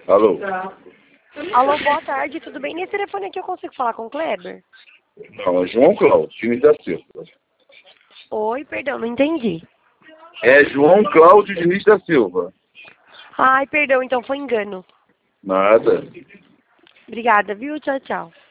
Alô? Alô, boa tarde, tudo bem? Nesse telefone aqui eu consigo falar com o Kleber? Não, é João Cláudio Diniz da Silva. Oi, perdão, não entendi. É João Cláudio Diniz da Silva. Ai, perdão, então foi engano. Nada. Obrigada, viu? Tchau, tchau.